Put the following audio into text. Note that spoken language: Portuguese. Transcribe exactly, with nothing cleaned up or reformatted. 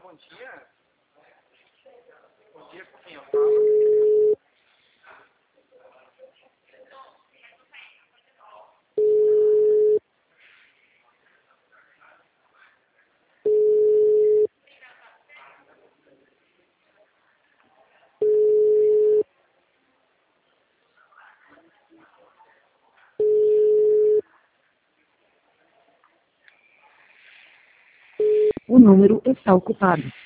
bom dia. Bom dia, com quem eu falo? O número está ocupado.